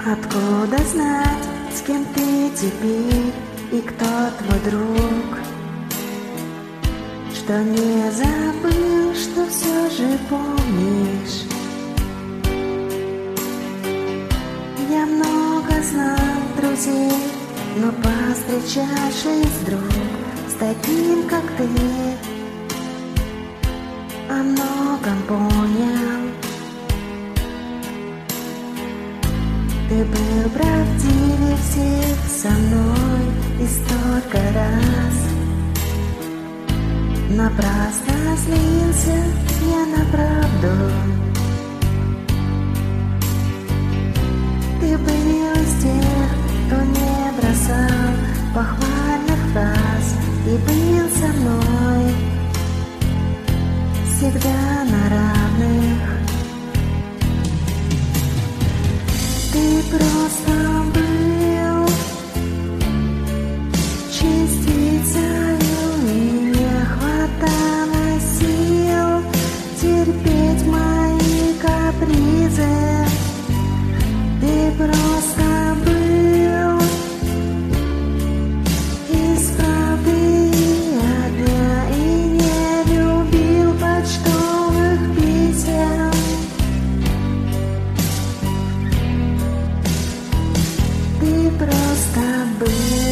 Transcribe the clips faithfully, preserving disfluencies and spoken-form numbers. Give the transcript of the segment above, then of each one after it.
Откуда знать, с кем ты теперь и кто твой друг? Что не забыл, что все же помнишь. Я много знал друзей, но повстречавшись вдруг с таким, как ты, о многом понял. Ты был правдивее всех со мной и столько раз. Напрасно злился я на правду. Ты был из тех, кто не бросал похвальных фраз и был со мной всегда на равных. Ты просто был частицею, и не хватало сил терпеть мои капризы. Ты просто был из правды и огня и не любил почтовых писем. Ты просто был.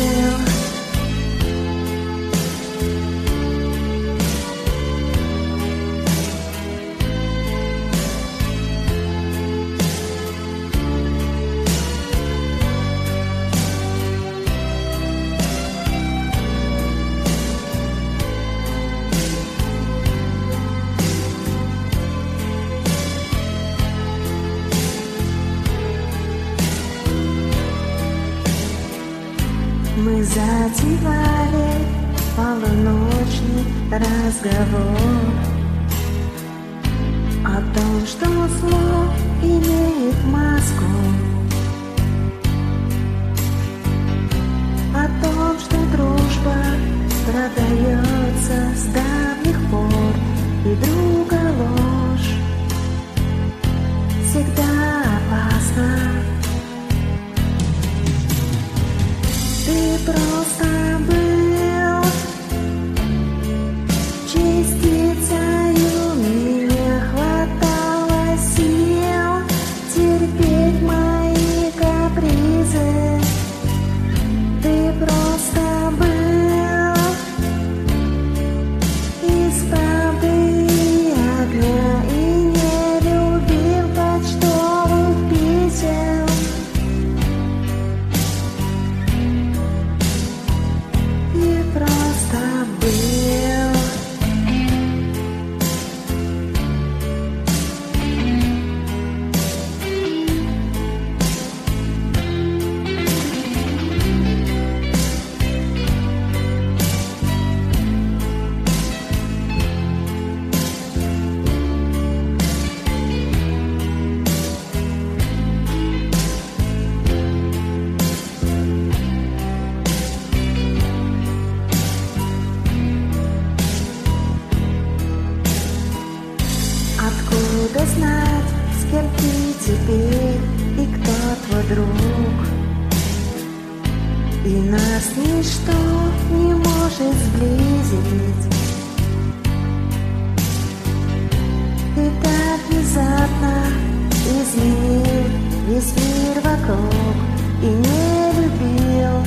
Мы затевали полуночный разговор о том, что зло имеет маску, о том, что дружба продается с давних пор, и друга ложь всегда опасна. Ты просто был частицею, и не хватало сил терпеть мои капризы. Ты просто был из правды и огня и не любил почтовых писем. Просто был. Откуда знать, с кем ты теперь и кто твой друг? И нас ничто не может сблизить. Ты так внезапно изменил весь мир вокруг и не любил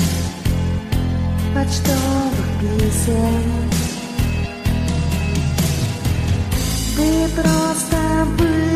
почтовых писем. Ты просто был.